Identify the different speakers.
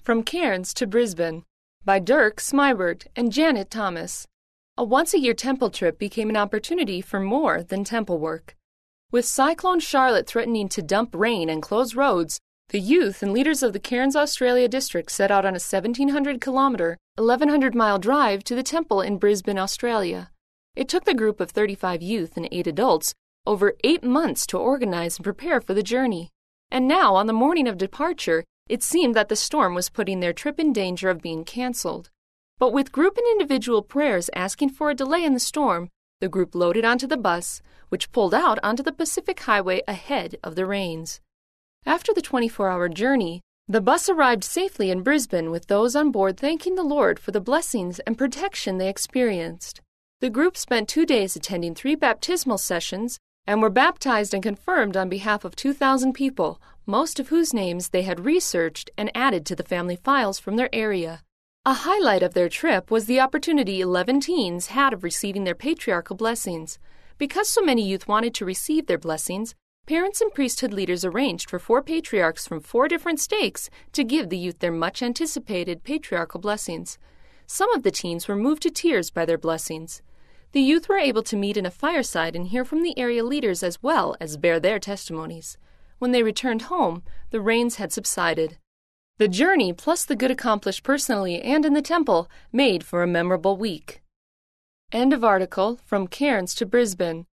Speaker 1: From Cairns to Brisbane by Dirk Smybert and Janet Thomas. A once-a-year temple trip became an opportunity for more than temple work. With Cyclone Charlotte threatening to dump rain and close roads, the youth and leaders of the Cairns Australia district set out on a 1,700-kilometre, 1,100-mile drive to the temple in Brisbane, Australia. It took the group of 35 youth and 8 adults over 8 months to organize and prepare for the journey. And now, on the morning of departure, it seemed that the storm was putting their trip in danger of being cancelled. But with group and individual prayers asking for a delay in the storm, the group loaded onto the bus, which pulled out onto the Pacific Highway ahead of the rains. After the 24-hour journey, the bus arrived safely in Brisbane with those on board thanking the Lord for the blessings and protection they experienced. The group spent 2 days attending 3 baptismal sessions and were baptized and confirmed on behalf of 2,000 people, most of whose names they had researched and added to the family files from their area. A highlight of their trip was the opportunity 11 teens had of receiving their patriarchal blessings. Because so many youth wanted to receive their blessings, parents and priesthood leaders arranged for 4 patriarchs from 4 different stakes to give the youth their much-anticipated patriarchal blessings. Some of the teens were moved to tears by their blessings. The youth were able to meet in a fireside and hear from the area leaders as well as bear their testimonies. When they returned home, the rains had subsided. The journey, plus the good accomplished personally and in the temple, made for a memorable week. End of article. From Cairns to Brisbane